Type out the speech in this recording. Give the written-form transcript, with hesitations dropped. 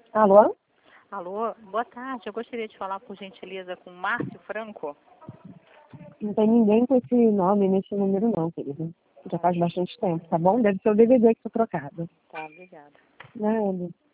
Alô? Alô, boa tarde. Eu gostaria de falar, por gentileza, com Márcio Franco. Não tem ninguém com esse nome nesse número não, querido. Já faz bastante tempo, tá bom? Deve ser o DVD que foi trocado. Tá, obrigada. Nada.